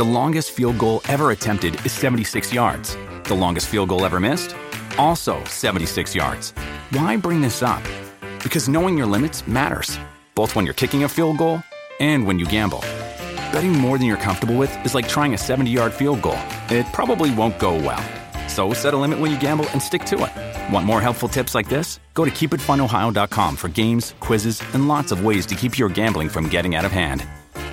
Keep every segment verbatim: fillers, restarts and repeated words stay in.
The longest field goal ever attempted is seventy-six yards. The longest field goal ever missed? Also seventy-six yards. Why bring this up? Because knowing your limits matters, both when you're kicking a field goal and when you gamble. Betting more than you're comfortable with is like trying a seventy-yard field goal. It probably won't go well. So set a limit when you gamble and stick to it. Want more helpful tips like this? Go to keep it fun ohio dot com for games, quizzes, and lots of ways to keep your gambling from getting out of hand.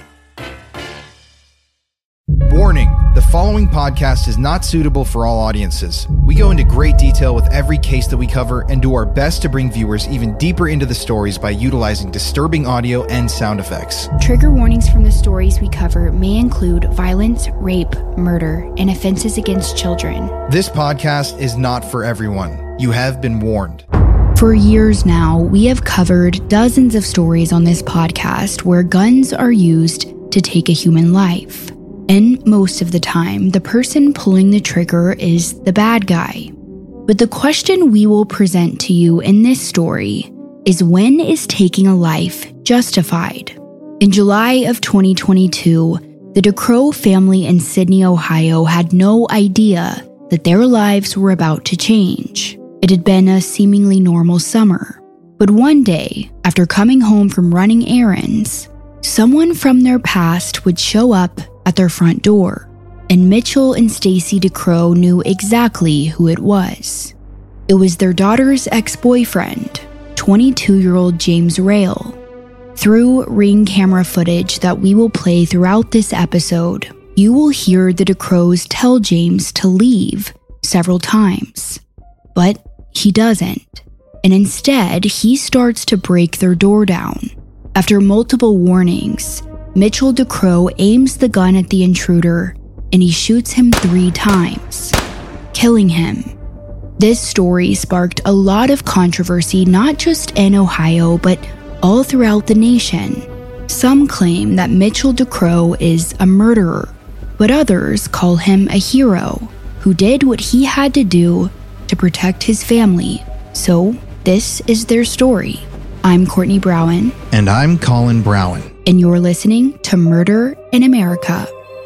Warning, the following podcast is not suitable for all audiences. We go into great detail with every case that we cover and do our best to bring viewers even deeper into the stories by utilizing disturbing audio and sound effects. Trigger warnings from the stories we cover may include violence, rape, murder, and offenses against children. This podcast is not for everyone. You have been warned. For years now, we have covered dozens of stories on this podcast where guns are used to take a human life. And most of the time, the person pulling the trigger is the bad guy. But the question we will present to you in this story is, when is taking a life justified? In July of twenty twenty-two, the DeCrow family in Sydney, Ohio had no idea that their lives were about to change. It had been a seemingly normal summer. But one day, after coming home from running errands, someone from their past would show up at their front door, and Mitchell and Stacy DeCrow knew exactly who it was. It was their daughter's ex-boyfriend, twenty-two-year-old James Rail. Through Ring camera footage that we will play throughout this episode, you will hear the DeCrows tell James to leave several times. But he doesn't, and instead he starts to break their door down. After multiple warnings, Mitchell DeCrow aims the gun at the intruder and he shoots him three times, killing him. This story sparked a lot of controversy, not just in Ohio, but all throughout the nation. Some claim that Mitchell DeCrow is a murderer, but others call him a hero who did what he had to do to protect his family. So this is their story. I'm Courtney Browen. And I'm Colin Browen. And you're listening to Murder in America.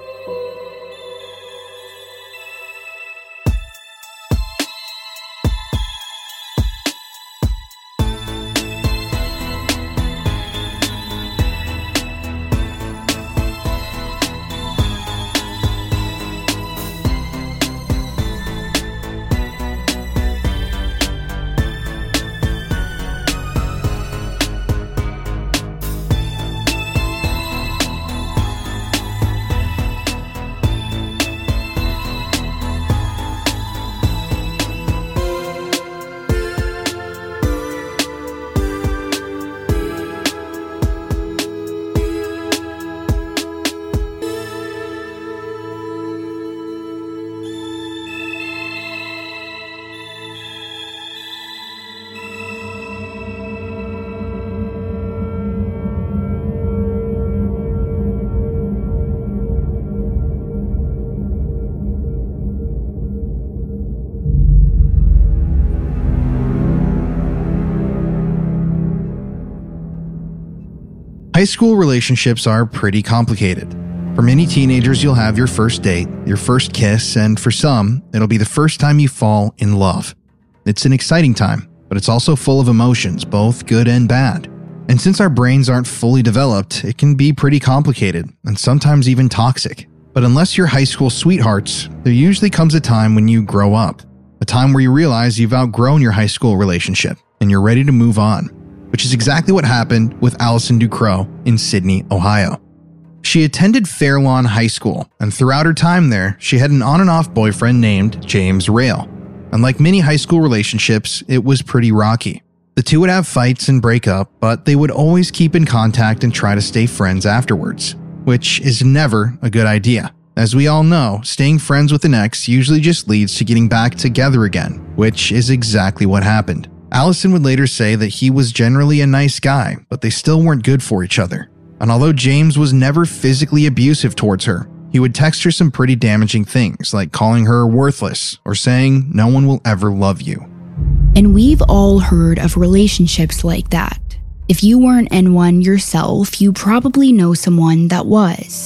High school relationships are pretty complicated. For many teenagers, you'll have your first date, your first kiss, and for some, it'll be the first time you fall in love. It's an exciting time, but it's also full of emotions, both good and bad. And since our brains aren't fully developed, it can be pretty complicated and sometimes even toxic. But unless you're high school sweethearts, there usually comes a time when you grow up, a time where you realize you've outgrown your high school relationship and you're ready to move on. Which is exactly what happened with Allison DeCrow in Sydney, Ohio. She attended Fairlawn High School, and throughout her time there, she had an on and off boyfriend named James Rail. And like many high school relationships, it was pretty rocky. The two would have fights and break up, but they would always keep in contact and try to stay friends afterwards, which is never a good idea. As we all know, staying friends with an ex usually just leads to getting back together again, which is exactly what happened. Allison would later say that he was generally a nice guy, but they still weren't good for each other. And although James was never physically abusive towards her, he would text her some pretty damaging things, like calling her worthless or saying no one will ever love you. And we've all heard of relationships like that. If you weren't in one yourself, you probably know someone that was.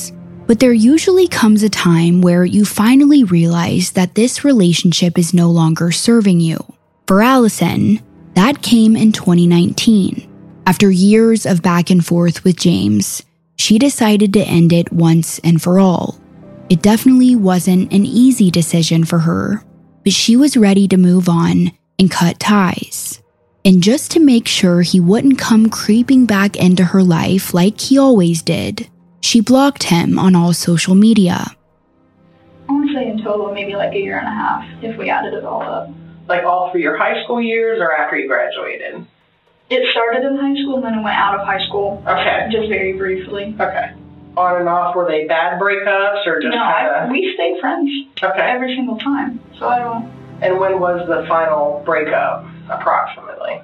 But there usually comes a time where you finally realize that this relationship is no longer serving you. For Allison, that came in twenty nineteen. After years of back and forth with James, she decided to end it once and for all. It definitely wasn't an easy decision for her, but she was ready to move on and cut ties. And just to make sure he wouldn't come creeping back into her life like he always did, she blocked him on all social media. I want to say in total maybe like a year and a half if we added it all up. Like all through your high school years or after you graduated? It started in high school and then it went out of high school. Okay. Just very briefly. Okay. On and off, were they bad breakups or just no, kind of? We stayed friends. Okay. Every single time. So I don't. And when was the final breakup, approximately?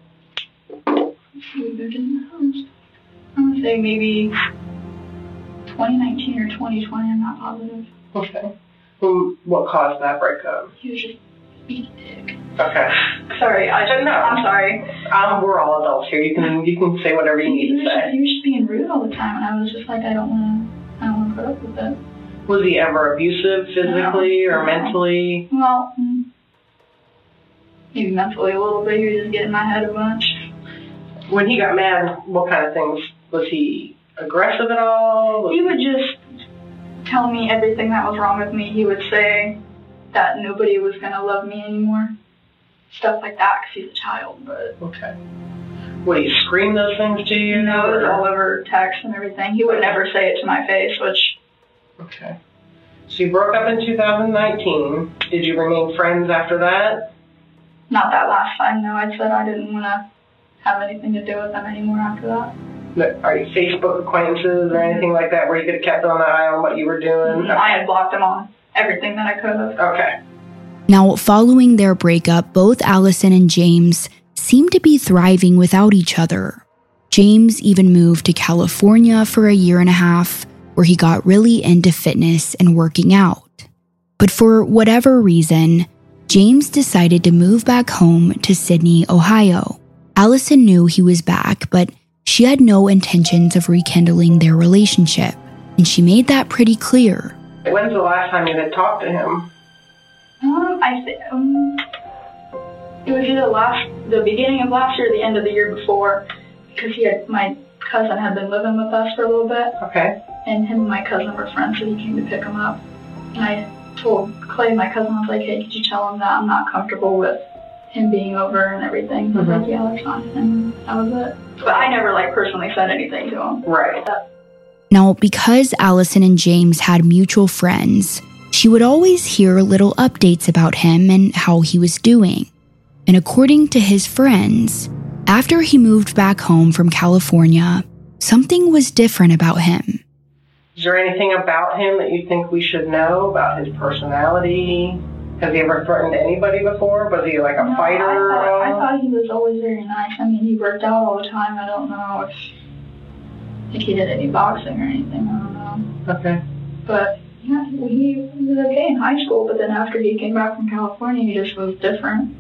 We moved in the house. I want to say maybe twenty nineteen or twenty twenty. I'm not positive. Okay. Who? What caused that breakup? He was just being a dick. Okay. Sorry, I don't know. I'm sorry. Um, we're all adults here. You can you can say whatever you he, need he to was say. Just, he was just being rude all the time, and I was just like, I don't want to. I don't want to put up with it. Was he ever abusive physically no, or no. mentally? Well, maybe mentally a little bit. He was just getting in my head a bunch. When he got mad, what kind of things? Was he aggressive at all? Was he would just tell me everything that was wrong with me. He would say that nobody was going to love me anymore. Stuff like that, because he's a child, but... Okay. Would he scream those things to you? No, it was all over text and everything. He would never say it to my face, which... Okay. So you broke up in two thousand nineteen. Did you remain friends after that? Not that last time, no. I said I didn't want to have anything to do with them anymore after that. Are you Facebook acquaintances or anything like that where you could have kept on the eye on what you were doing? Mm-hmm. I had blocked them on everything that I could have. Okay. Now, following their breakup, both Allison and James seemed to be thriving without each other. James even moved to California for a year and a half, where he got really into fitness and working out. But for whatever reason, James decided to move back home to Sydney, Ohio. Allison knew he was back, but she had no intentions of rekindling their relationship, and she made that pretty clear. When's the last time you had talked to him? Um, I th- um, it was either last, the beginning of last year or the end of the year before, because he had, my cousin had been living with us for a little bit. Okay. And him and my cousin were friends, so he came to pick him up. And I told Clay, my cousin, I was like, hey, could you tell him that I'm not comfortable with him being over and everything? He was Mm-hmm. like, yeah, that's fine. And that was it. But I never, like, personally said anything to him. Right. Now, because Allison and James had mutual friends, she would always hear little updates about him and how he was doing. And according to his friends, after he moved back home from California, something was different about him. Is there anything about him that you think we should know about his personality? Has he ever threatened anybody before? Was he like a No, fighter? I thought, I uh, thought he was always very nice. I mean, he worked out all the time. I don't know if, if he did any boxing or anything. I don't know. Okay. But yeah, he was okay in high school, but then after he came back from California, he just was different.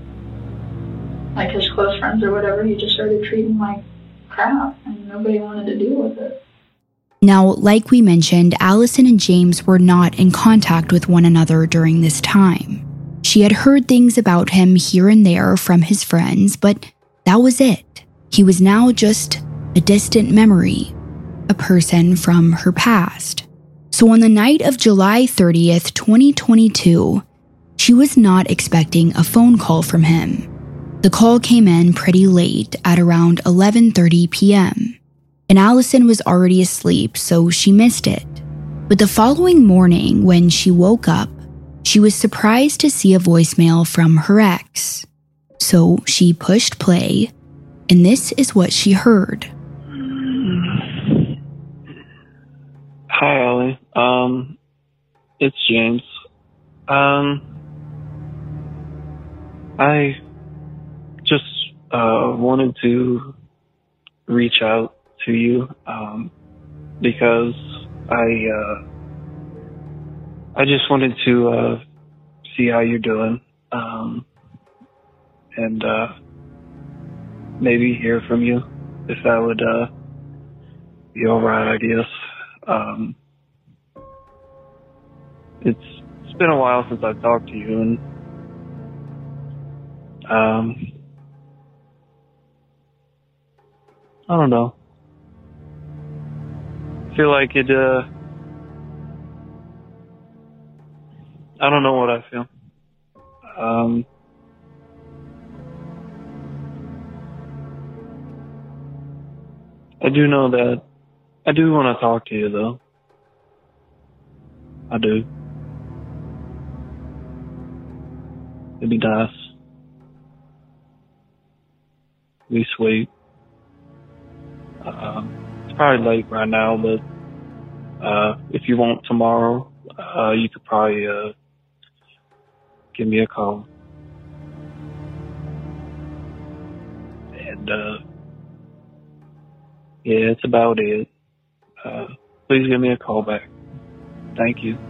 Like his close friends or whatever, he just started treating like crap, and nobody wanted to deal with it. Now, like we mentioned, Allison and James were not in contact with one another during this time. She had heard things about him here and there from his friends, but that was it. He was now just a distant memory, a person from her past. So on the night of July thirtieth, twenty twenty-two, she was not expecting a phone call from him. The call came in pretty late at around eleven thirty p.m., and Allison was already asleep, so she missed it. But the following morning, when she woke up, she was surprised to see a voicemail from her ex. So she pushed play, and this is what she heard. Hi, Ellie. Um, it's James. Um, I just uh, wanted to reach out to you um, because I uh, I just wanted to uh, see how you're doing um, and uh, maybe hear from you if that would uh, be all right, I guess. Um, it's it's been a while since I've talked to you, and um, I don't know. I feel like it. Uh, I don't know what I feel. Um, I do know that I do want to talk to you, though. I do. It'd be nice. Be sweet. Uh, it's probably late right now, but uh, if you want tomorrow, uh, you could probably uh, give me a call. And uh, yeah, that's about it. Uh, please give me a call back. Thank you.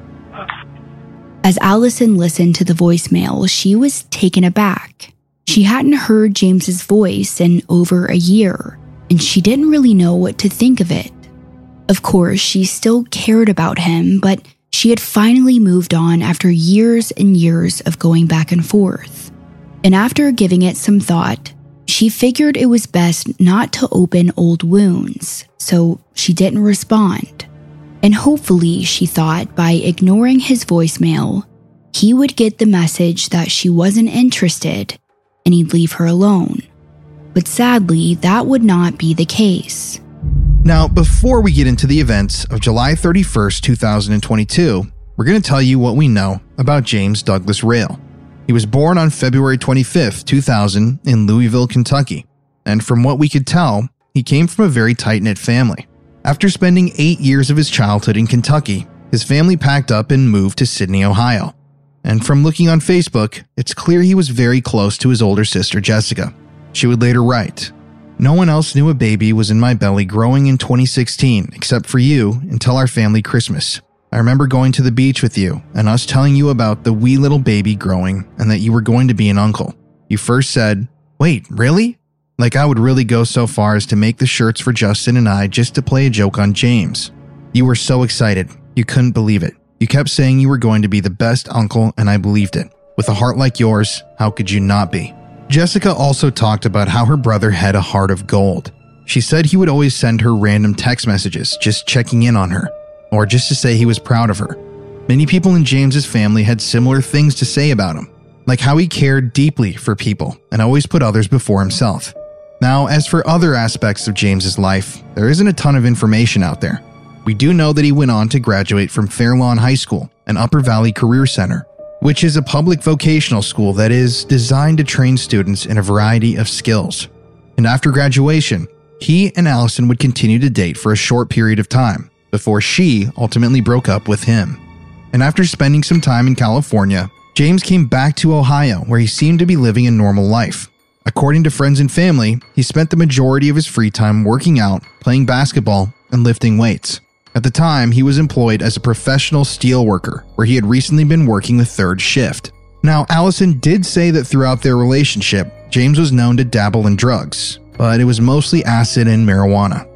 As Allison listened to the voicemail, she was taken aback. She hadn't heard James's voice in over a year, and she didn't really know what to think of it. Of course, she still cared about him, but she had finally moved on after years and years of going back and forth. And after giving it some thought, she figured it was best not to open old wounds, so she didn't respond. And hopefully, she thought, by ignoring his voicemail, he would get the message that she wasn't interested and he'd leave her alone. But sadly, that would not be the case. Now, before we get into the events of July thirty-first, two thousand twenty-two, we're going to tell you what we know about James Douglas Rail. He was born on February twenty-fifth, two thousand in Louisville, Kentucky. And from what we could tell, he came from a very tight-knit family. After spending eight years of his childhood in Kentucky, his family packed up and moved to Sydney, Ohio. And from looking on Facebook, it's clear he was very close to his older sister, Jessica. She would later write, "No one else knew a baby was in my belly growing in twenty sixteen, except for you, until our family Christmas. I remember going to the beach with you and us telling you about the wee little baby growing and that you were going to be an uncle. You first said, 'Wait, really?' Like I would really go so far as to make the shirts for Justin and I just to play a joke on James. You were so excited. You couldn't believe it. You kept saying you were going to be the best uncle, and I believed it. With a heart like yours, how could you not be?" Jessica also talked about how her brother had a heart of gold. She said he would always send her random text messages, just checking in on her, or just to say he was proud of her. Many people in James's family had similar things to say about him, like how he cared deeply for people and always put others before himself. Now, as for other aspects of James's life, there isn't a ton of information out there. We do know that he went on to graduate from Fairlawn High School, an Upper Valley Career Center, which is a public vocational school that is designed to train students in a variety of skills. And after graduation, he and Allison would continue to date for a short period of time before she ultimately broke up with him. And after spending some time in California, James came back to Ohio, where he seemed to be living a normal life. According to friends and family, he spent the majority of his free time working out, playing basketball, and lifting weights. At the time, he was employed as a professional steel worker, where he had recently been working the third shift. Now, Allison did say that throughout their relationship, James was known to dabble in drugs, but it was mostly acid and marijuana.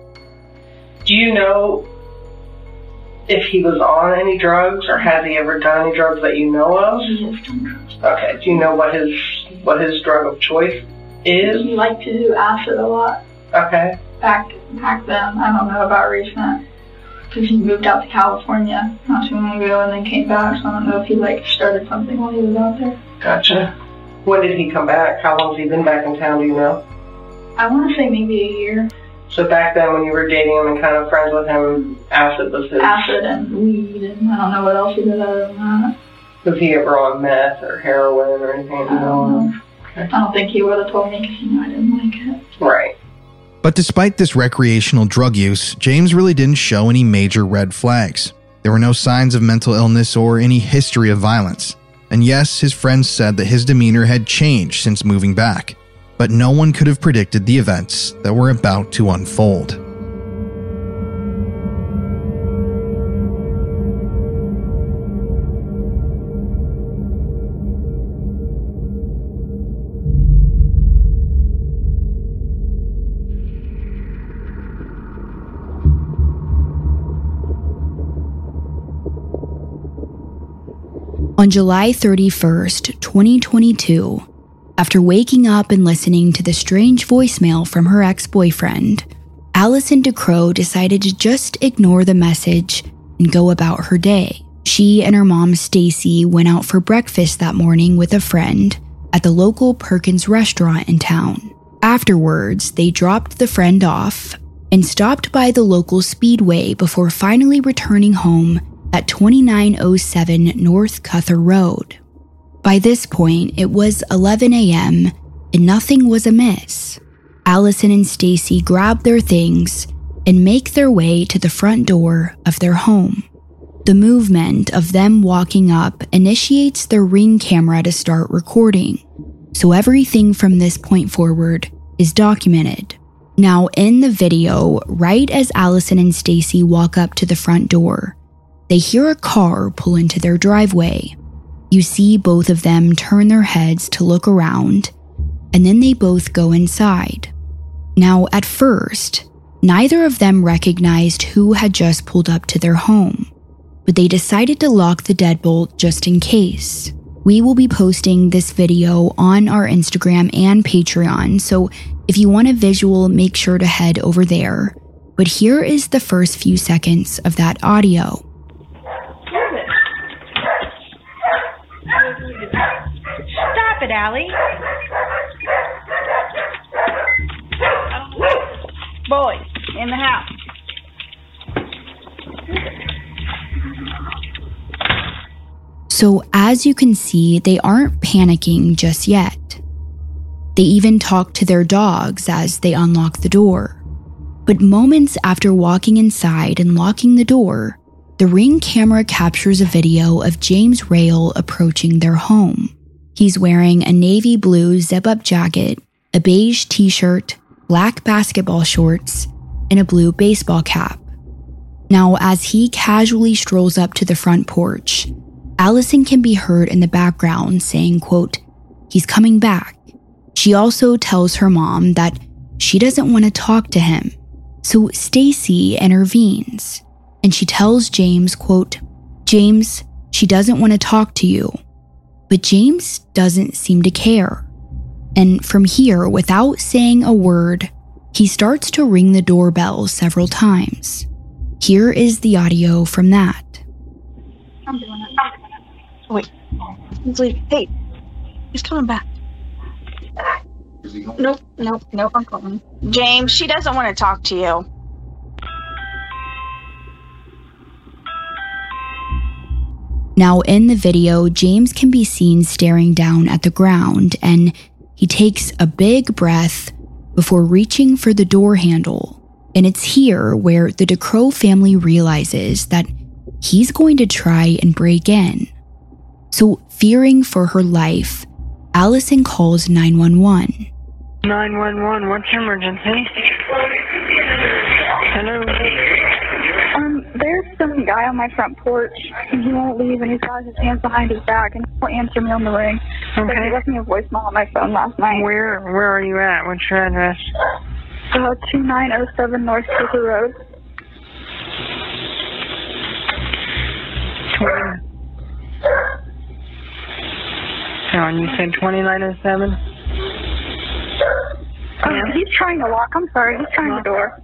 Do you know if he was on any drugs, or has he ever done any drugs that you know of? He has done drugs. Okay, do you know what his what his drug of choice is? He liked to do acid a lot. Okay. Back back then, I don't know about recent, because he moved out to California not too long ago and then came back. So I don't know if he like started something while he was out there. Gotcha. When did he come back? How long has he been back in town? Do you know? I want to say maybe a year. So back then, when you were dating him and kind of friends with him, acid was his. Acid and weed, and I don't know what else he did other than that. Was he ever on meth or heroin or anything? I don't know. Okay. I don't think he would have told me because he knew I didn't like it. Right. But despite this recreational drug use, James really didn't show any major red flags. There were no signs of mental illness or any history of violence. And yes, his friends said that his demeanor had changed since moving back. But no one could have predicted the events that were about to unfold. On July thirty-first, twenty twenty-two, after waking up and listening to the strange voicemail from her ex-boyfriend, Allison DeCrow decided to just ignore the message and go about her day. She and her mom, Stacy, went out for breakfast that morning with a friend at the local Perkins restaurant in town. Afterwards, they dropped the friend off and stopped by the local Speedway before finally returning home at twenty-nine oh seven North Cuther Road. By this point, it was eleven a.m. and nothing was amiss. Allison and Stacy grab their things and make their way to the front door of their home. The movement of them walking up initiates their Ring camera to start recording, so everything from this point forward is documented. Now, in the video, right as Allison and Stacy walk up to the front door, they hear a car pull into their driveway. You see both of them turn their heads to look around, and then they both go inside. Now, at first, neither of them recognized who had just pulled up to their home, but they decided to lock the deadbolt just in case. We will be posting this video on our Instagram and Patreon, so if you want a visual, make sure to head over there. But here is the first few seconds of that audio. Stop it, Allie. Boys, in the house. So as you can see, they aren't panicking just yet. They even talk to their dogs as they unlock the door. But moments after walking inside and locking the door, the Ring camera captures a video of James Rail approaching their home. He's wearing a navy blue zip-up jacket, a beige t-shirt, black basketball shorts, and a blue baseball cap. Now, as he casually strolls up to the front porch, Allison can be heard in the background saying, quote, "He's coming back." She also tells her mom that she doesn't want to talk to him. So Stacy intervenes, and she tells James, quote, "James, she doesn't want to talk to you." But James doesn't seem to care. And from here, without saying a word, he starts to ring the doorbell several times. Here is the audio from that. I'm doing it. Wait. He's leaving. Hey, he's coming back. Nope, nope, nope, I'm calling. James, she doesn't want to talk to you. Now, in the video, James can be seen staring down at the ground, and he takes a big breath before reaching for the door handle. And it's here where the DeCrow family realizes that he's going to try and break in. So, fearing for her life, Allison calls nine one one. nine one one, what's your emergency? Hello? Um, there's some guy on my front porch, and he won't leave, and he's got his hands behind his back, and he won't answer me on the ring. Okay. But he left me a voicemail on my phone last night. Where Where are you at? What's your address? Uh, twenty-nine oh seven North Cooper Road. twenty. Hang on, you said twenty-nine oh seven? Um, yeah. He's trying to lock. I'm sorry, he's trying the door.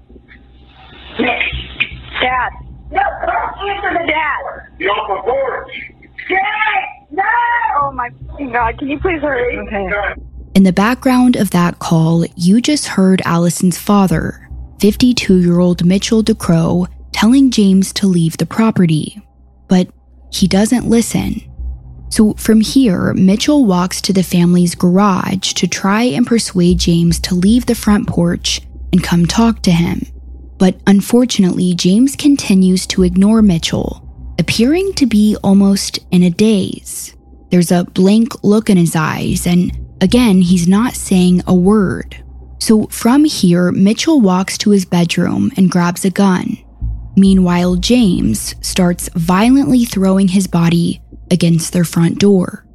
Dad. No, don't answer the dad. Get off my porch. Dad, no! Oh my God, can you please hurry? Okay. In the background of that call, you just heard Allison's father, fifty-two-year-old Mitchell DeCrow, telling James to leave the property. But he doesn't listen. So from here, Mitchell walks to the family's garage to try and persuade James to leave the front porch and come talk to him. But unfortunately, James continues to ignore Mitchell, appearing to be almost in a daze. There's a blank look in his eyes, and again, he's not saying a word. So from here, Mitchell walks to his bedroom and grabs a gun. Meanwhile, James starts violently throwing his body against their front door.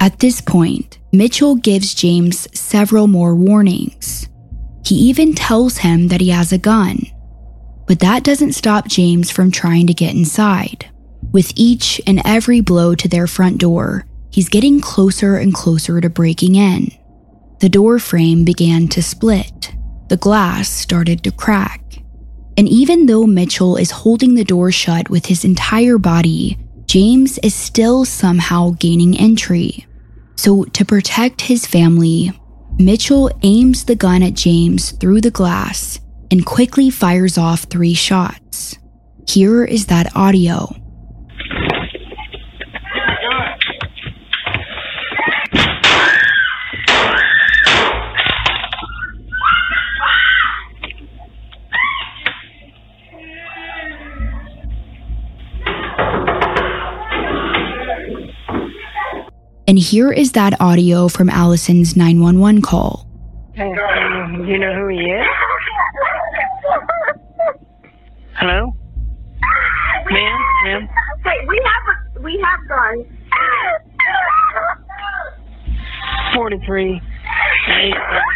At this point, Mitchell gives James several more warnings. He even tells him that he has a gun. But that doesn't stop James from trying to get inside. With each and every blow to their front door, he's getting closer and closer to breaking in. The door frame began to split. The glass started to crack. And even though Mitchell is holding the door shut with his entire body, James is still somehow gaining entry. So to protect his family, Mitchell aims the gun at James through the glass and quickly fires off three shots. Here is that audio. And here is that audio from Allison's nine one one call. Hey, do you know who he is? Hello? Ma'am? Ma'am? Hey, we have a, we have guns. forty-three. Eight.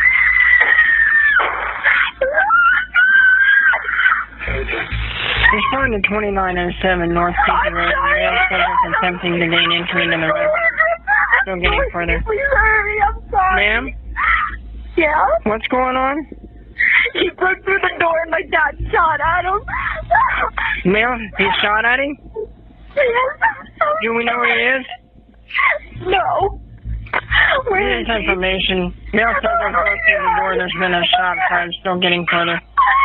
Responding to twenty-nine oh seven North Peak Road. Male subject attempting to gain entry into the road. Still getting further. Please hurry, I'm sorry. Ma'am? Yeah? What's going on? He broke through the door and my dad shot at him. Ma'am, he shot at him? Do we know where he is? No. Where Here's is he? information. Male subject broke through the door. There's been a shot fired. Still getting further.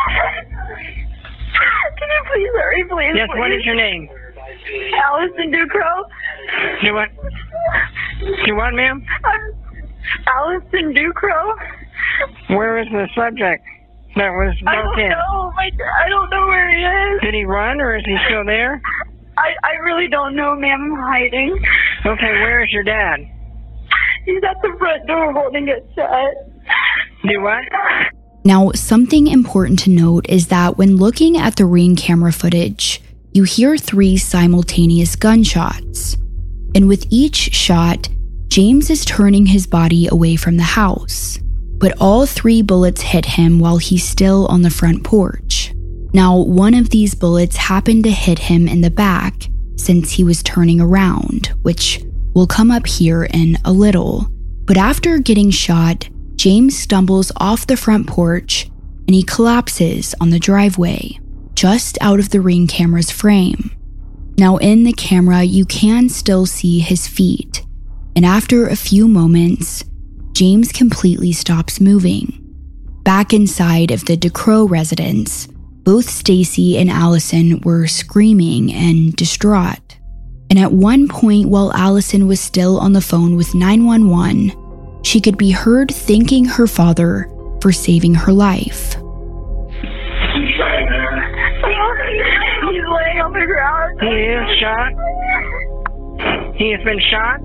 Can you please hurry, please? Yes, please? what is your name? Allison Ducrow. Do what? Do what, ma'am? I'm Allison Ducrow. Where is the subject that was I broke don't in? know. My, I don't know where he is. Did he run or is he still there? I, I really don't know, ma'am. I'm hiding. Okay, where is your dad? He's at the front door holding it shut. Do what? Now, something important to note is that when looking at the Ring camera footage, you hear three simultaneous gunshots. And with each shot, James is turning his body away from the house. But all three bullets hit him while he's still on the front porch. Now, one of these bullets happened to hit him in the back since he was turning around, which will come up here in a little. But after getting shot, James stumbles off the front porch and he collapses on the driveway, just out of the Ring camera's frame. Now in the camera, you can still see his feet, and after a few moments, James completely stops moving. Back inside of the Ducrow residence, both Stacy and Allison were screaming and distraught. And at one point, while Allison was still on the phone with nine one one, she could be heard thanking her father for saving her life. He's laying on the ground. He is shot? He has been shot?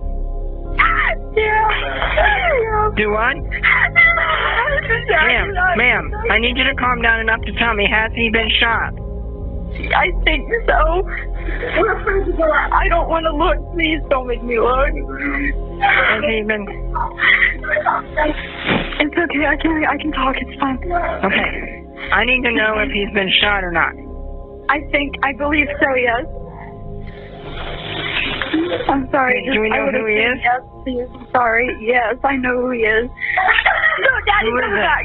Yeah. Do what? Ma'am, ma'am, I need you to calm down enough to tell me, has he been shot? I think so. I don't want to look. Please don't make me look. Has he been... It's okay. I can, I can talk. It's fine. Okay. I need to know if he's been shot or not. I think, I believe so, yes. I'm sorry. Do we know I who he is? Yes, please. I'm sorry. Yes, I know who he is. No, Daddy, Who is come it? back.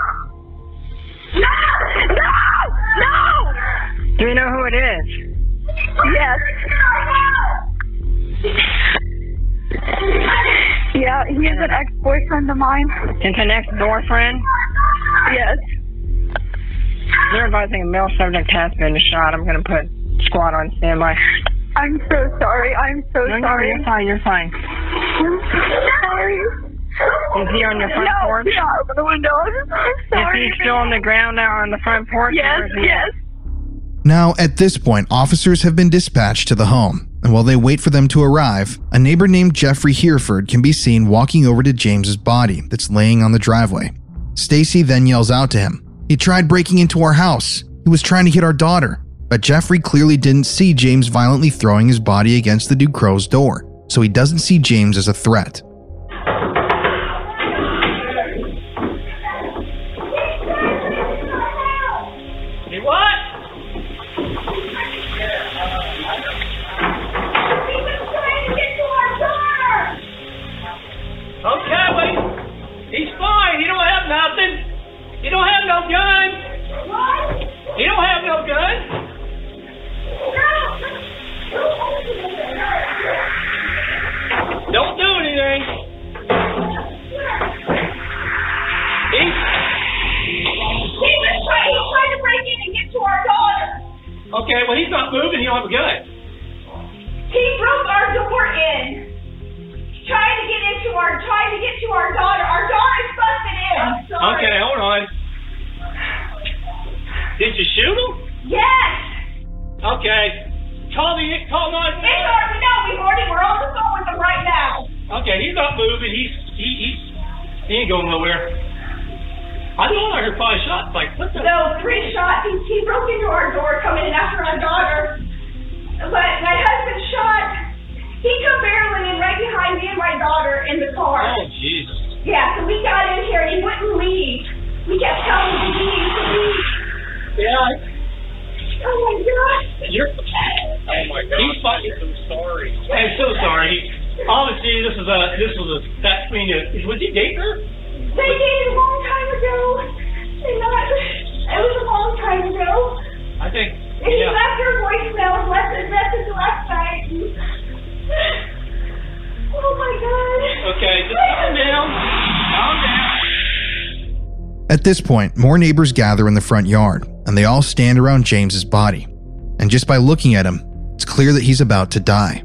No! No! No! Do we know who it is? Yes. Yeah, he is an ex-boyfriend of mine. It's an ex-door friend? Yes. They're advising a male subject has been shot. I'm going to put squad on standby. I'm so sorry. I'm so no, sorry. No, you're fine. You're fine. I'm so sorry. Is he on your front no, porch? No, open the window. I'm sorry. Is he still on the ground now on the front porch? Yes, yes. Now, at this point, officers have been dispatched to the home, and while they wait for them to arrive, a neighbor named Jeffrey Hereford can be seen walking over to James's body that's laying on the driveway. Stacy then yells out to him, "He tried breaking into our house. He was trying to hit our daughter." But Jeffrey clearly didn't see James violently throwing his body against the Ducrow's door, so he doesn't see James as a threat. Hey, what? Okay, wait. He's fine. He don't have nothing. He don't have no gun. What? He don't have no gun. Don't do anything. He's... He was trying, he's trying to break in and get to our daughter. Okay, well, he's not moving. He don't have a gun. He broke our door in. Trying to get into our, trying to get to our daughter. Our daughter's busted in. I'm sorry. Okay, hold on. Did you shoot him? Yes. Okay. Call the, call nine one one. It's already, no, we've already, we're on the phone with him right now. Okay, he's not moving. He's, he, he's, he ain't going nowhere. I thought I heard five shots. Like, what the? No, three shots. He, he broke into our door coming in after our daughter. But my husband shot. He come barreling in right behind me and my daughter in the car. Oh, Jesus. Yeah, so we got in here and he wouldn't leave. We kept telling him to leave, to leave. Yeah. I, oh, my God. You're... Oh, my God. He's fucking... I'm so sorry. I'm so sorry. Obviously, this is a... This was a... That's mean... Was he dating her? They dated a long time ago. And not... It was a long time ago. I think... And he yeah. left her voicemail and left a message last night. Oh my God. Okay, just calm down. Calm down. At this point, more neighbors gather in the front yard, and they all stand around James's body. And just by looking at him, it's clear that he's about to die.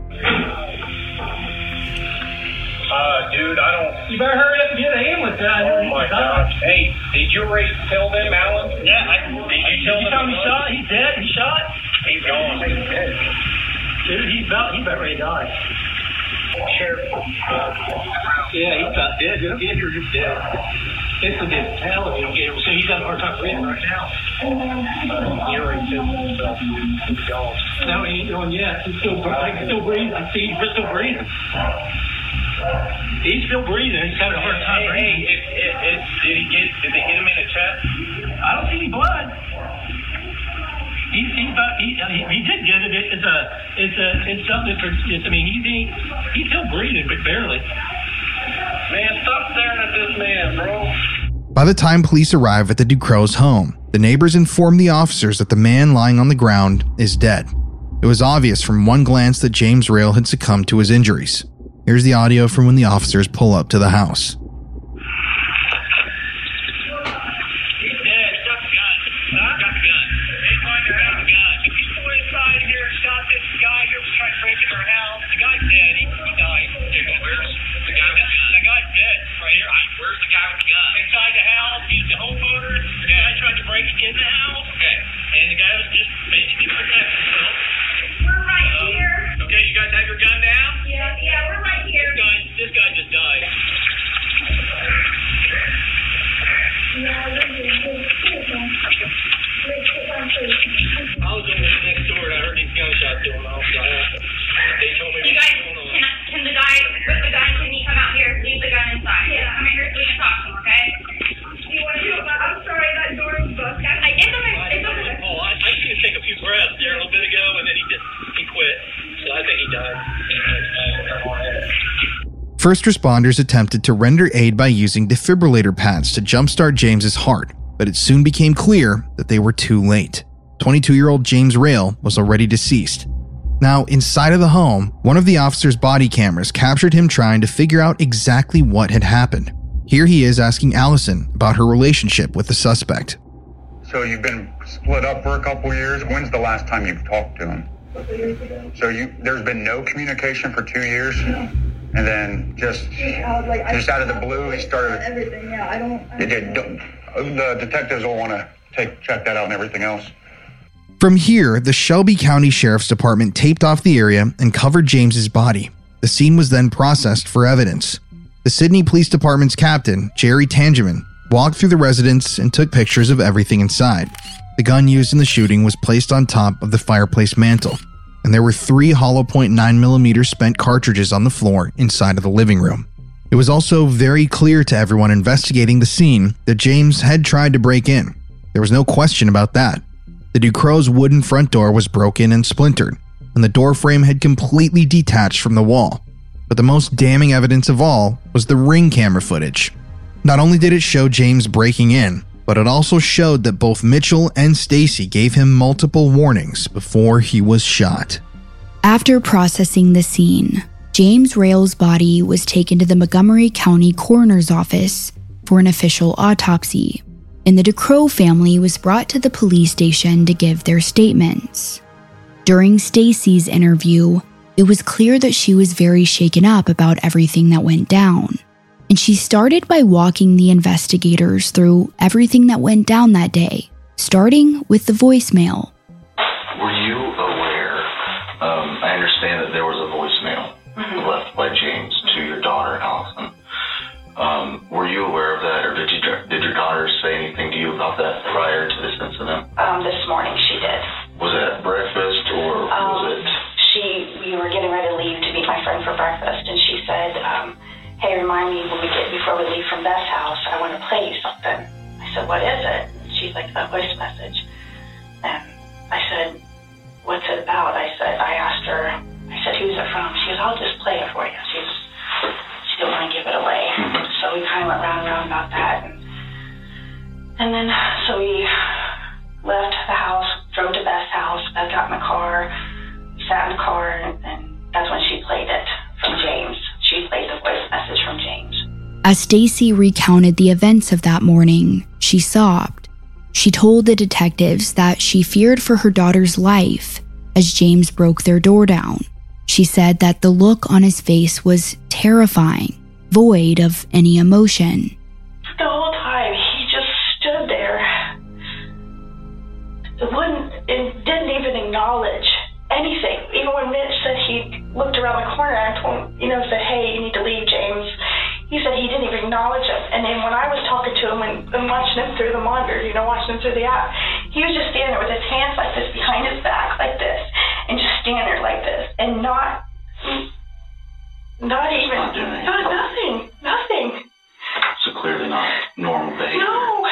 Uh, dude, I don't... You better hurry up and get an ambulance down here. Oh my gosh. Hey, did you already tell them, Alan? Yeah, I... Did you tell you them? tell him he shot? He's dead? He shot? He's gone. He's dead. Dude, he's about, he's about ready to die. Sheriff. Yeah, he's about dead. He's injured. He's dead. It's a good tell if you don't get him. So he's having a hard time breathing right now. Uh, he already killed himself. He's gone. No, he ain't going yet. He's still, I can still breathe. I see he's still breathing. He's still breathing. He's having a hard time Hey, breathing. hey, it, it, it, did he get, did they hit him in the chest? I don't see any blood. He's, he's about, he, he, he did get it. It's a, it's a, it's something for, it's, I mean, he, he, he's still breathing, but barely. Man, stop staring at this man, bro. By the time police arrive at the Ducrow's home, the neighbors inform the officers that the man lying on the ground is dead. It was obvious from one glance that James Rail had succumbed to his injuries. Here's the audio from when the officers pull up to the house. First responders attempted to render aid by using defibrillator pads to jumpstart James's heart, but it soon became clear that they were too late. twenty-two-year-old James Rail was already deceased. Now, inside of the home, one of the officer's body cameras captured him trying to figure out exactly what had happened. Here he is asking Allison about her relationship with the suspect. So you've been split up for a couple years. When's the last time you've talked to him? Couple years ago. So you there's been no communication for two years? Yeah. And then just, I was like, just I, out of the blue, he started... Everything, yeah, I don't... I It did, don't, the detectives will want to take check that out and everything else. From here, the Shelby County Sheriff's Department taped off the area and covered James's body. The scene was then processed for evidence. The Sydney Police Department's captain, Jerry Tangeman, walked through the residence and took pictures of everything inside. The gun used in the shooting was placed on top of the fireplace mantle, and and there were three hollow point nine millimeter spent cartridges on the floor inside of the living room. It was also very clear to everyone investigating the scene that James had tried to break in. There was no question about that. The Ducros' wooden front door was broken and splintered, and the door frame had completely detached from the wall. But the most damning evidence of all was the Ring camera footage. Not only did it show James breaking in, but it also showed that both Mitchell and Stacy gave him multiple warnings before he was shot. After processing the scene, James Rail's body was taken to the Montgomery County Coroner's Office for an official autopsy, and the Ducros family was brought to the police station to give their statements. During Stacy's interview, it was clear that she was very shaken up about everything that went down, and she started by walking the investigators through everything that went down that day, starting with the voicemail. Were you aware, um, I understand that there was a voicemail mm-hmm. left by James to your daughter, Allison. Um, were you aware of that, or did, you, did your daughter say anything to you about that prior to this incident? Um, this morning she did. Was it at breakfast, or um, was it... She, we were getting ready to leave to meet my friend for breakfast, and she said, um, hey, remind me when we get, before we leave from Beth's house, I want to play you something. I said, what is it? And she's like, a voice message. And I said, what's it about? I said, I asked her, I said, who's it from? She goes, I'll just play it for you. She was, she didn't want to give it away. Mm-hmm. So we kind of went round and round about that. And, and then, so we left the house, drove to Beth's house. Beth got in the car, sat in the car, and, and that's when she played it from James. She played the voice message from James. As Stacy recounted the events of that morning, she sobbed. She told the detectives that she feared for her daughter's life as James broke their door down. She said that the look on his face was terrifying, void of any emotion. The whole time, he just stood there. It wouldn't, it didn't even acknowledge anything. Even when Mitch said he looked around the corner, I told him, you know, said, hey, you need to leave, James. He said he didn't even acknowledge it. And then when I was talking to him and, and watching him through the monitor, you know, watching him through the app, he was just standing there with his hands like this behind his back, like this, and just standing there like this, and not, not even, not, doing not nothing, nothing. So clearly not normal behavior. No.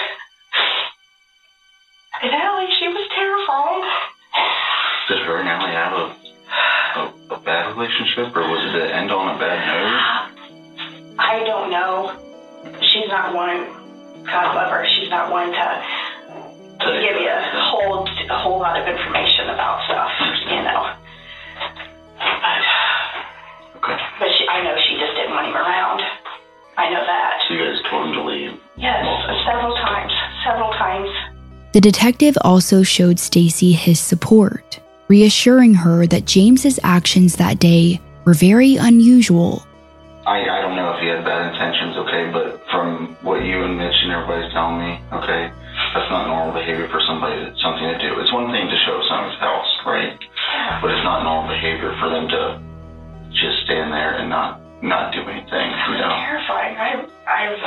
And Allie, she was terrified. Does her and Allie have a, a, a bad relationship, or was it to end on a bad note? I don't know. She's not one, God love her, she's not one to, to give you a whole, a whole lot of information about stuff, you know. But, okay. but she, I know she just didn't want him around. I know that. So you guys told him to leave? Yes, several times, several times. The detective also showed Stacy his support, reassuring her that James's actions that day were very unusual. I, I don't know if he had bad intentions, okay, but from what you and Mitch and everybody's telling me, okay, that's not normal behavior for somebody, that's something to do. It's one thing to show someone's house, right? But it's not normal behavior for them to just stand there and not, not do anything, you know? Terrifying. I, I've,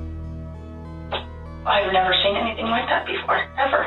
I've never seen anything like that before, ever.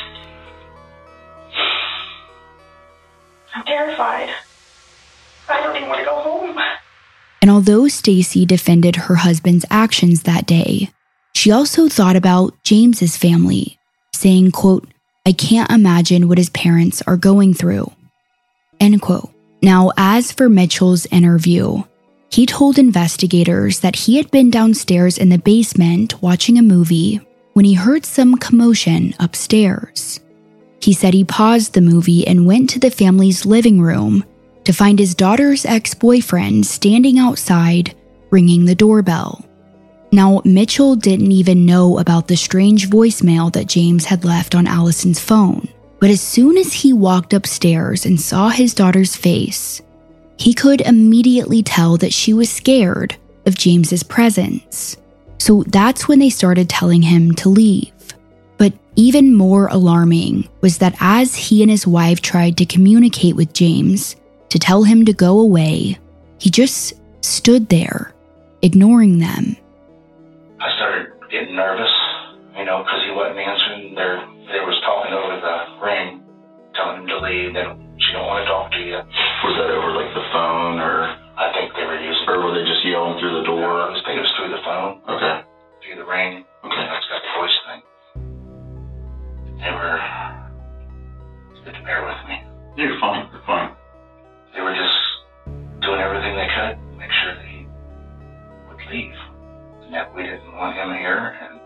I'm terrified. I don't even want to go home. And although Stacy defended her husband's actions that day, she also thought about James's family, saying, quote, I can't imagine what his parents are going through, end quote. Now, as for Mitchell's interview, he told investigators that he had been downstairs in the basement watching a movie when he heard some commotion upstairs. He said he paused the movie and went to the family's living room to find his daughter's ex-boyfriend standing outside, ringing the doorbell. Now, Mitchell didn't even know about the strange voicemail that James had left on Allison's phone, but as soon as he walked upstairs and saw his daughter's face, he could immediately tell that she was scared of James's presence. So that's when they started telling him to leave. But even more alarming was that as he and his wife tried to communicate with James to tell him to go away, he just stood there, ignoring them. I started getting nervous, you know, because he wasn't answering. There, they was talking over the ring, telling him to leave. They don't, She don't want to talk to you. Was that over like the phone, or I think they were using. or were they just yelling through the door? No, I was thinking it was through the phone. Okay. Through the ring. Okay. That's got the voice thing. They were. You have to bear with me. You're fine. You're fine. They were just doing everything they could to make sure that he would leave. And that we didn't want him here, and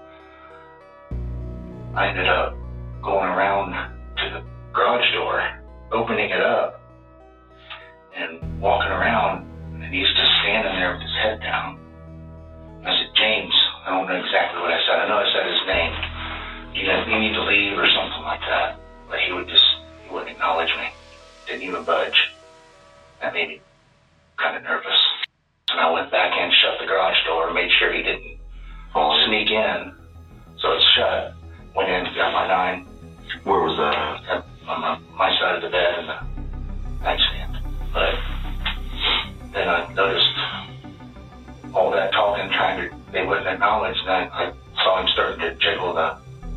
I ended up going around to the garage door, opening it up, and walking around, and he's just standing there with his head down. I said, James, I don't know exactly what I said. I know I said his name. You know, you need to leave or something like that. But he would just, he wouldn't acknowledge me. Didn't even budge. That made me kind of nervous. And I went back in, shut the garage door, made sure he didn't sneak in. So it's shut. Went in, got my nine. Where was that? On my, my side of the bed in the nightstand. But then I noticed all that talking, trying to, they wouldn't acknowledge that. I saw him starting to jiggle the,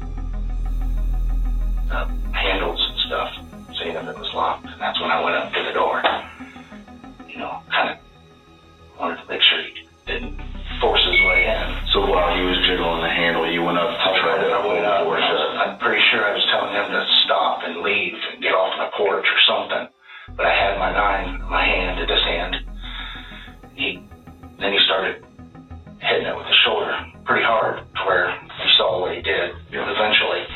the handles and stuff, seeing if it was locked. And that's when I went up to the door. You know, kind of wanted to make sure he didn't force his way in. So while he was jiggling the handle, you went up to try to hold the door shut? I'm pretty sure I was telling him to stop and leave and get off the porch or something. But I had my nine in my hand, in his hand. He, then he started hitting it with his shoulder pretty hard to where you saw what he did eventually.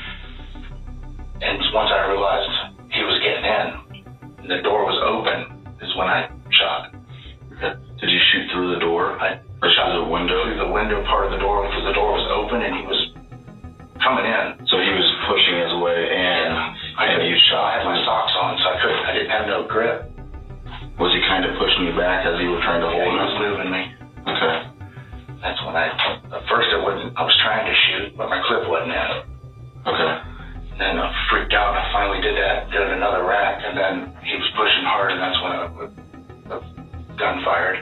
And once I realized he was getting in, and the door was open, is when I shot. Okay. Did you shoot through the door? I or shot through the window? Through the window part of the door, because the door was open and he was coming in. So he was pushing his way in, yeah. I and had, you shot. I had my socks on, so I couldn't. I didn't have no grip. Was he kind of pushing you back as you were trying to Yeah, hold he him? was moving me. Okay. That's when I. At first, it wasn't. I was trying to shoot, but my clip wasn't in. Okay. And then I freaked out, and I finally did that. Did another rack, and then he was pushing hard, and that's when I, the gun fired.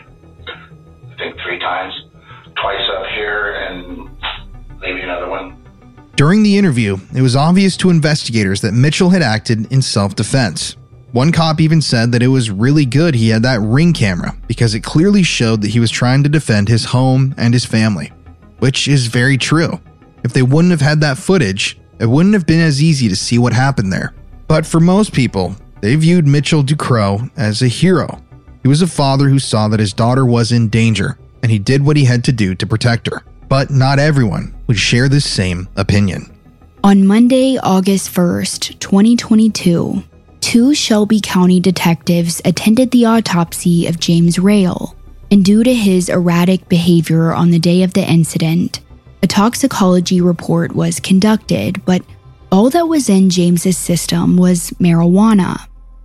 I think three times, twice up here, and maybe another one. During the interview, it was obvious to investigators that Mitchell had acted in self-defense. One cop even said that it was really good he had that Ring camera because it clearly showed that he was trying to defend his home and his family, which is very true. If they wouldn't have had that footage, it wouldn't have been as easy to see what happened there. But for most people, they viewed Mitchell Ducrot as a hero. He was a father who saw that his daughter was in danger, and he did what he had to do to protect her. But not everyone would share this same opinion. On Monday, August first, twenty twenty-two, two Shelby County detectives attended the autopsy of James Rail, and due to his erratic behavior on the day of the incident, a toxicology report was conducted, but all that was in James's system was marijuana.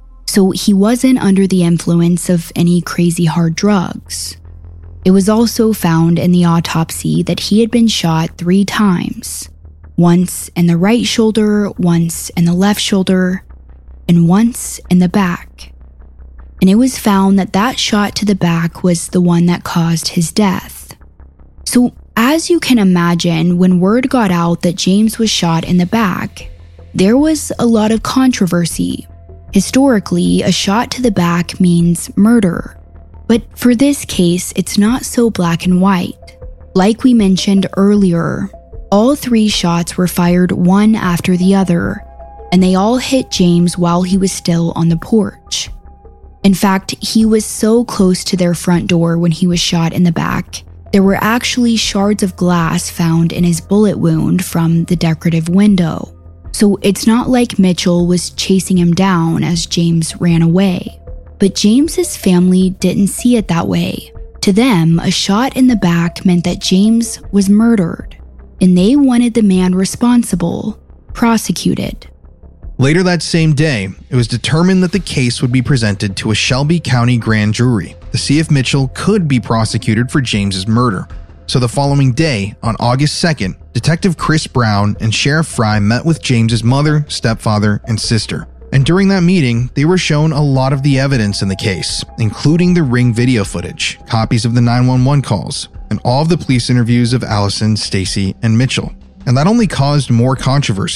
So he wasn't under the influence of any crazy hard drugs. It was also found in the autopsy that he had been shot three times, once in the right shoulder, once in the left shoulder, and once in the back. And it was found that that shot to the back was the one that caused his death. So, as you can imagine, when word got out that James was shot in the back, there was a lot of controversy. Historically, a shot to the back means murder. But for this case, it's not so black and white. Like we mentioned earlier, all three shots were fired one after the other, and they all hit James while he was still on the porch. In fact, he was so close to their front door when he was shot in the back, there were actually shards of glass found in his bullet wound from the decorative window. So it's not like Mitchell was chasing him down as James ran away. But James's family didn't see it that way. To them, a shot in the back meant that James was murdered, and they wanted the man responsible prosecuted. Later that same day, it was determined that the case would be presented to a Shelby County grand jury to see if Mitchell could be prosecuted for James's murder. So the following day, on August second, Detective Chris Brown and Sheriff Fry met with James's mother, stepfather, and sister. And during that meeting, they were shown a lot of the evidence in the case, including the Ring video footage, copies of the nine one one calls, and all of the police interviews of Allison, Stacy, and Mitchell. And that only caused more controversy.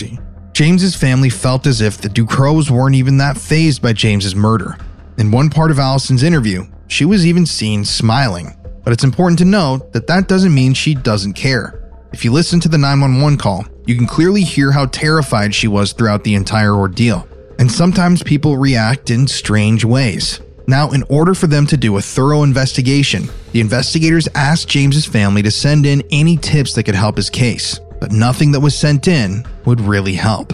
James's family felt as if the Ducros weren't even that fazed by James's murder. In one part of Allison's interview, she was even seen smiling. But it's important to note that that doesn't mean she doesn't care. If you listen to the nine one one call, you can clearly hear how terrified she was throughout the entire ordeal. And sometimes people react in strange ways. Now, in order for them to do a thorough investigation, the investigators asked James's family to send in any tips that could help his case. But nothing that was sent in would really help.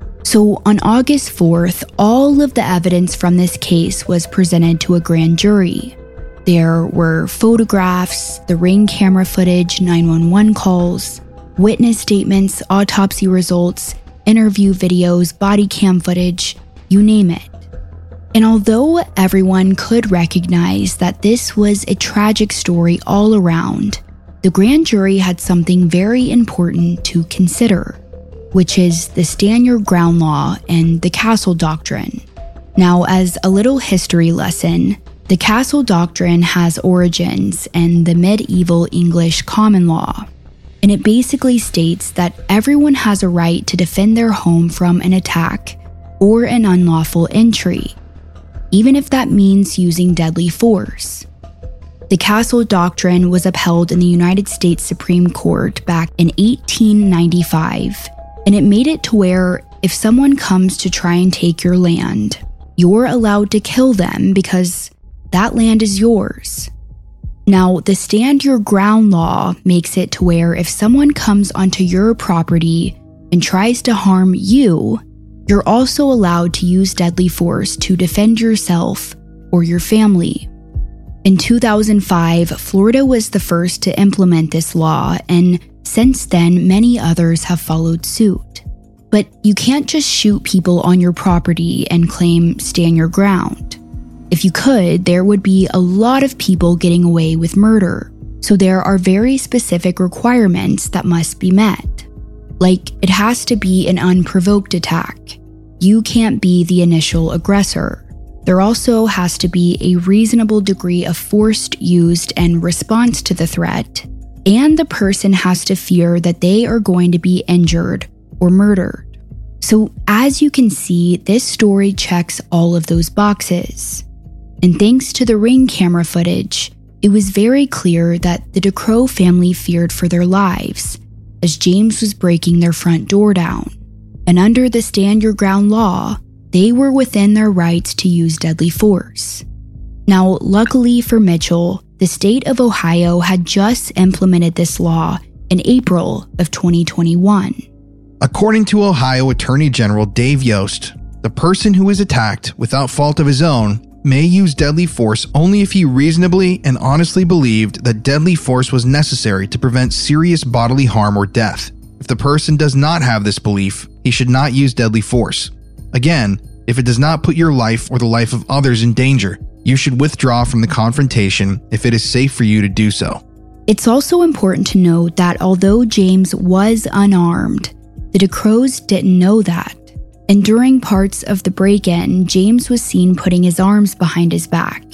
So on August fourth, all of the evidence from this case was presented to a grand jury. There were photographs, the Ring camera footage, nine one one calls, witness statements, autopsy results, interview videos, body cam footage, you name it. And although everyone could recognize that this was a tragic story all around, the grand jury had something very important to consider, which is the Stand Your Ground law and the Castle Doctrine. Now, as a little history lesson, the Castle Doctrine has origins in the medieval English common law, and it basically states that everyone has a right to defend their home from an attack or an unlawful entry, even if that means using deadly force. The Castle Doctrine was upheld in the United States Supreme Court back in eighteen ninety-five, and it made it to where if someone comes to try and take your land, you're allowed to kill them because that land is yours. Now, the Stand Your Ground law makes it to where if someone comes onto your property and tries to harm you, you're also allowed to use deadly force to defend yourself or your family. In two thousand five, Florida was the first to implement this law, and since then, many others have followed suit. But you can't just shoot people on your property and claim stand your ground. If you could, there would be a lot of people getting away with murder. So there are very specific requirements that must be met. Like, it has to be an unprovoked attack. You can't be the initial aggressor. There also has to be a reasonable degree of force used in response to the threat, and the person has to fear that they are going to be injured or murdered. So as you can see, this story checks all of those boxes. And thanks to the Ring camera footage, it was very clear that the Ducros family feared for their lives as James was breaking their front door down. And under the Stand Your Ground law, they were within their rights to use deadly force. Now, luckily for Mitchell, the state of Ohio had just implemented this law in April of twenty twenty-one. According to Ohio Attorney General Dave Yost, the person who is attacked without fault of his own may use deadly force only if he reasonably and honestly believed that deadly force was necessary to prevent serious bodily harm or death. If the person does not have this belief, he should not use deadly force. Again, if it does not put your life or the life of others in danger, you should withdraw from the confrontation if it is safe for you to do so. It's also important to note that although James was unarmed, the Ducros didn't know that. And during parts of the break-in, James was seen putting his arms behind his back.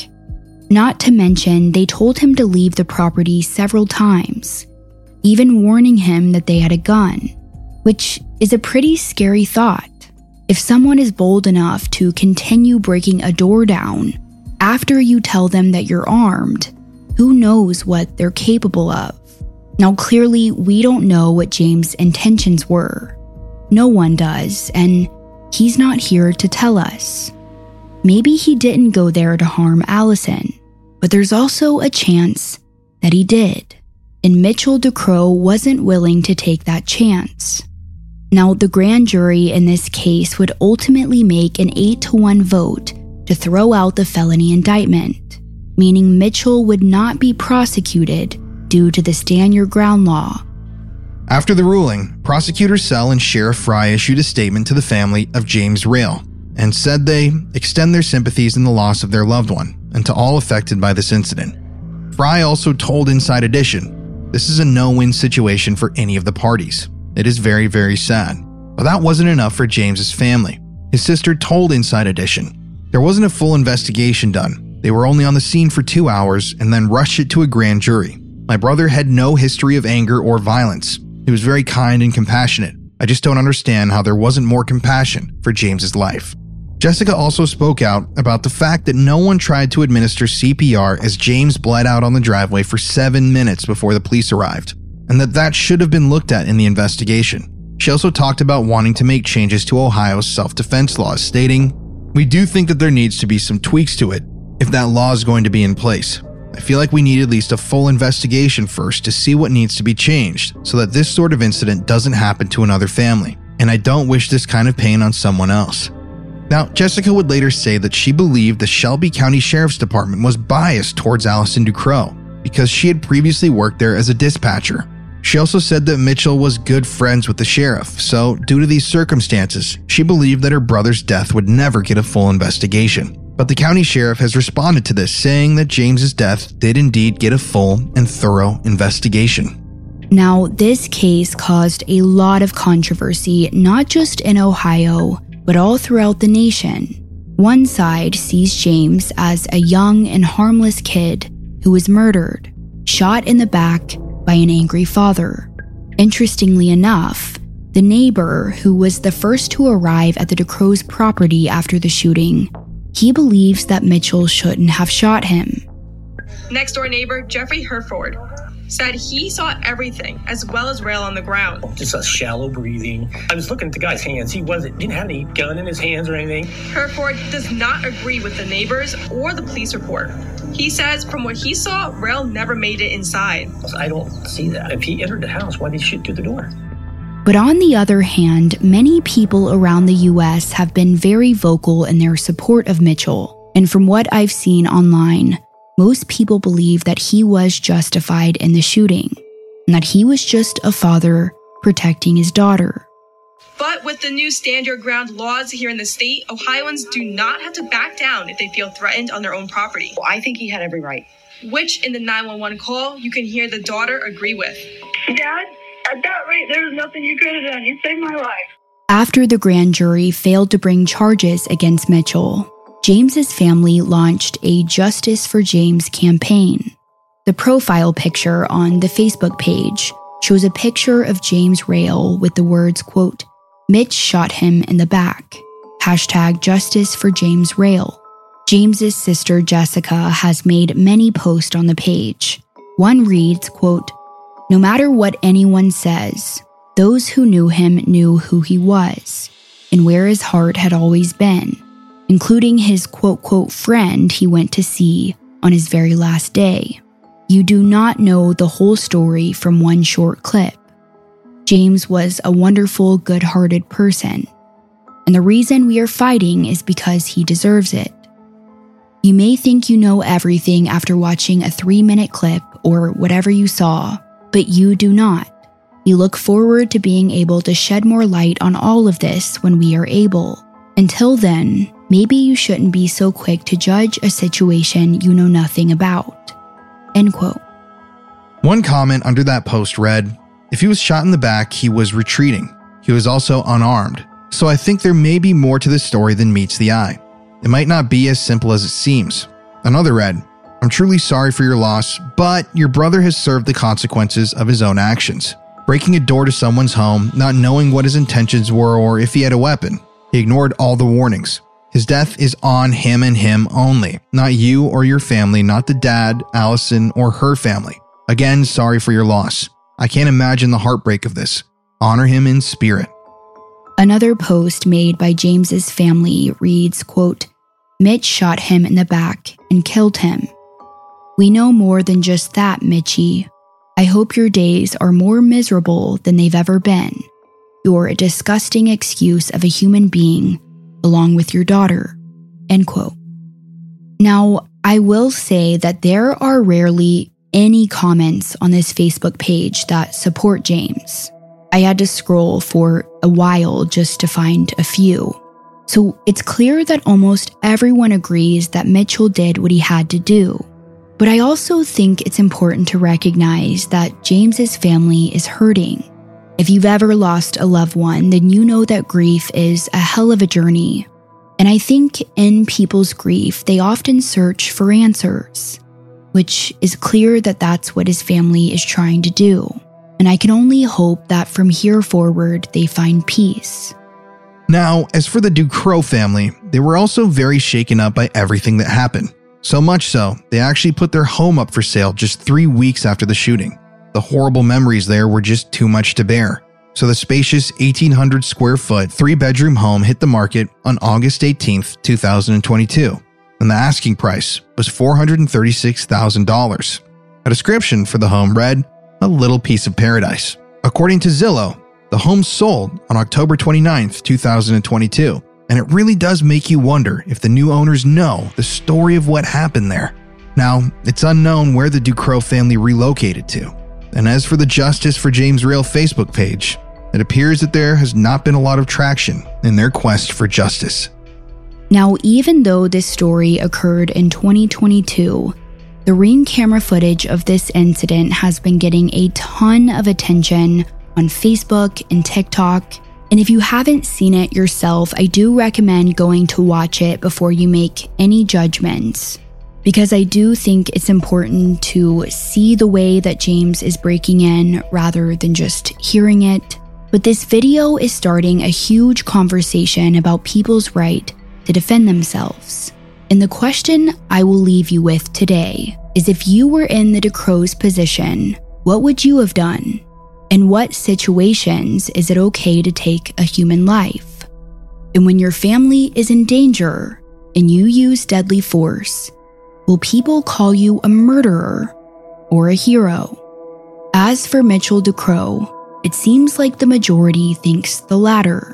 Not to mention, they told him to leave the property several times, even warning him that they had a gun, which is a pretty scary thought. If someone is bold enough to continue breaking a door down after you tell them that you're armed, who knows what they're capable of? Now, clearly, we don't know what James' intentions were. No one does, and he's not here to tell us. Maybe he didn't go there to harm Allison, but there's also a chance that he did, and Mitchell Ducros wasn't willing to take that chance. Now, the grand jury in this case would ultimately make an eight to one vote to throw out the felony indictment, meaning Mitchell would not be prosecuted due to the Stand Your Ground law. After the ruling, Prosecutor Sell and Sheriff Fry issued a statement to the family of James Rail and said they extend their sympathies in the loss of their loved one and to all affected by this incident. Fry also told Inside Edition, this is a no-win situation for any of the parties. It is very, very sad. But that wasn't enough for James's family. His sister told Inside Edition, there wasn't a full investigation done. They were only on the scene for two hours and then rushed it to a grand jury. My brother had no history of anger or violence. He was very kind and compassionate. I just don't understand how there wasn't more compassion for James's life. Jessica also spoke out about the fact that no one tried to administer C P R as James bled out on the driveway for seven minutes before the police arrived, and that that should have been looked at in the investigation. She also talked about wanting to make changes to Ohio's self-defense laws, stating, "We do think that there needs to be some tweaks to it if that law is going to be in place. I feel like we need at least a full investigation first to see what needs to be changed so that this sort of incident doesn't happen to another family, and I don't wish this kind of pain on someone else." Now, Jessica would later say that she believed the Shelby County Sheriff's Department was biased towards Allison Ducrot because she had previously worked there as a dispatcher. She also said that Mitchell was good friends with the sheriff, so due to these circumstances, she believed that her brother's death would never get a full investigation. But the county sheriff has responded to this, saying that James's death did indeed get a full and thorough investigation. Now, this case caused a lot of controversy, not just in Ohio, but all throughout the nation. One side sees James as a young and harmless kid who was murdered, shot in the back by an angry father. Interestingly enough, the neighbor who was the first to arrive at the Ducrot's property after the shooting, he believes that Mitchell shouldn't have shot him. Next door neighbor Jeffrey Herford said he saw everything as well as Rail on the ground. Just a shallow breathing. I was looking at the guy's hands. He wasn't didn't have any gun in his hands or anything. Herford does not agree with the neighbors or the police report. He says from what he saw, Rail never made it inside. I don't see that. If he entered the house, why did he shoot through the door? But on the other hand, many people around the U S have been very vocal in their support of Mitchell. And from what I've seen online, most people believe that he was justified in the shooting, and that he was just a father protecting his daughter. But with the new stand your ground laws here in the state, Ohioans do not have to back down if they feel threatened on their own property. Well, I think he had every right. Which in the nine one one call, you can hear the daughter agree with. Dad, at that rate, there was nothing you could have done. You saved my life. After the grand jury failed to bring charges against Mitchell, James's family launched a Justice for James campaign. The profile picture on the Facebook page shows a picture of James Rail with the words, quote, "Mitch shot him in the back. Hashtag Justice for James Rail." James's sister Jessica has made many posts on the page. One reads, quote, "No matter what anyone says, those who knew him knew who he was and where his heart had always been, including his quote-quote friend he went to see on his very last day. You do not know the whole story from one short clip. James was a wonderful, good-hearted person, and the reason we are fighting is because he deserves it. You may think you know everything after watching a three-minute clip or whatever you saw, but you do not. We look forward to being able to shed more light on all of this when we are able. Until then, maybe you shouldn't be so quick to judge a situation you know nothing about." End quote. One comment under that post read, "If he was shot in the back, he was retreating. He was also unarmed. So I think there may be more to this story than meets the eye. It might not be as simple as it seems." Another read, "I'm truly sorry for your loss, but your brother has served the consequences of his own actions. Breaking a door to someone's home, not knowing what his intentions were or if he had a weapon. He ignored all the warnings. His death is on him and him only, not you or your family, not the dad, Allison, or her family. Again, sorry for your loss. I can't imagine the heartbreak of this. Honor him in spirit." Another post made by James's family reads, quote, "Mitch shot him in the back and killed him. We know more than just that, Mitchie. I hope your days are more miserable than they've ever been. You're a disgusting excuse of a human being, along with your daughter." End quote. Now, I will say that there are rarely any comments on this Facebook page that support James. I had to scroll for a while just to find a few. So it's clear that almost everyone agrees that Mitchell did what he had to do. But I also think it's important to recognize that James's family is hurting. If you've ever lost a loved one, then you know that grief is a hell of a journey. And I think in people's grief, they often search for answers, which is clear that that's what his family is trying to do. And I can only hope that from here forward, they find peace. Now, as for the Ducrot family, they were also very shaken up by everything that happened. So much so, they actually put their home up for sale just three weeks after the shooting. The horrible memories there were just too much to bear. So the spacious eighteen hundred square foot, three bedroom home hit the market on August eighteenth, two thousand twenty-two. And the asking price was four hundred thirty-six thousand dollars. A description for the home read, "A little piece of paradise." According to Zillow, the home sold on October twenty-ninth, two thousand twenty-two. And it really does make you wonder if the new owners know the story of what happened there. Now, it's unknown where the Ducrot family relocated to. And as for the Justice for James Real Facebook page, it appears that there has not been a lot of traction in their quest for justice. Now, even though this story occurred in twenty twenty-two, the Ring camera footage of this incident has been getting a ton of attention on Facebook and TikTok. And if you haven't seen it yourself, I do recommend going to watch it before you make any judgments. Because I do think it's important to see the way that James is breaking in rather than just hearing it. But this video is starting a huge conversation about people's right to defend themselves. And the question I will leave you with today is, if you were in the Ducrot's position, what would you have done? In what situations is it okay to take a human life? And when your family is in danger and you use deadly force, will people call you a murderer or a hero? As for Mitchell Ducrot, it seems like the majority thinks the latter.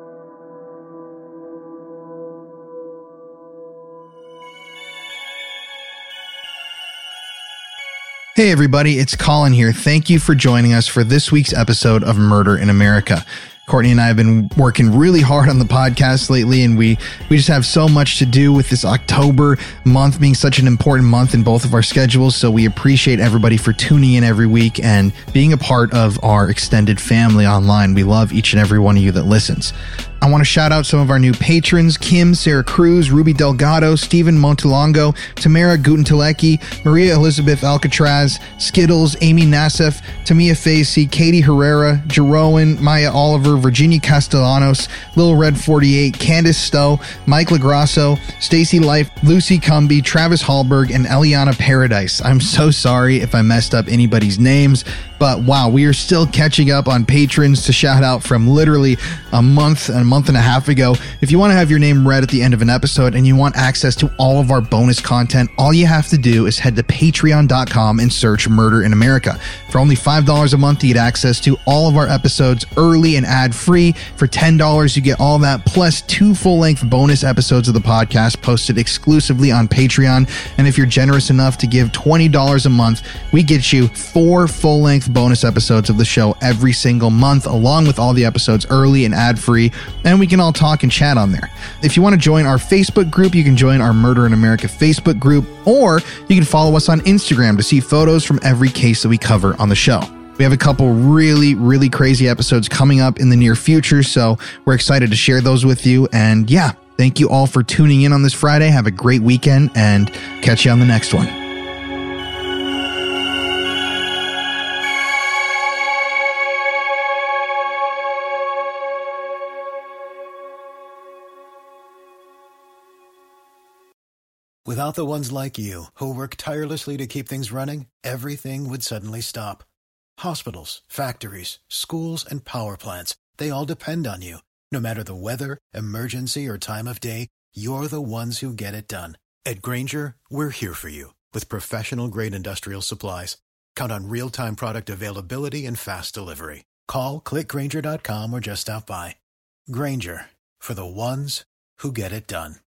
Hey everybody, it's Colin here. Thank you for joining us for this week's episode of Murder in America. Courtney and I have been working really hard on the podcast lately, and we, we just have so much to do with this October month being such an important month in both of our schedules. So we appreciate everybody for tuning in every week and being a part of our extended family online. We love each and every one of you that listens. I want to shout out some of our new patrons: Kim, Sarah Cruz, Ruby Delgado, Stephen Montalongo, Tamara Gutentelecki, Maria Elizabeth Alcatraz, Skittles, Amy Nassif, Tamia Facey, Katie Herrera, Jeroen, Maya Oliver, Virginia Castellanos, Lil Red forty-eight, Candace Stowe, Mike Lagrasso, Stacy Life, Lucy Cumby, Travis Hallberg, and Eliana Paradise. I'm so sorry if I messed up anybody's names, but wow, we are still catching up on patrons to shout out from literally a month and a month and a half ago. If you want to have your name read at the end of an episode and you want access to all of our bonus content, all you have to do is head to patreon dot com and search Murder in America. For only five dollars a month, you get access to all of our episodes early and ad-free. For ten dollars, you get all that, plus two full-length bonus episodes of the podcast posted exclusively on Patreon. And if you're generous enough to give twenty dollars a month, we get you four full-length bonus episodes of the show every single month, along with all the episodes early and ad-free, and we can all talk and chat on there. If you want to join our Facebook group, you can join our Murder in America Facebook group, or you can follow us on Instagram to see photos from every case that we cover on the show. We have a couple really, really crazy episodes coming up in the near future, so we're excited to share those with you. And yeah, thank you all for tuning in on this Friday. Have a great weekend, and catch you on the next one. Without the ones like you, who work tirelessly to keep things running, everything would suddenly stop. Hospitals, factories, schools, and power plants, they all depend on you. No matter the weather, emergency, or time of day, you're the ones who get it done. At Grainger, we're here for you with professional-grade industrial supplies. Count on real-time product availability and fast delivery. Call, click Grainger dot com, or just stop by. Grainger, for the ones who get it done.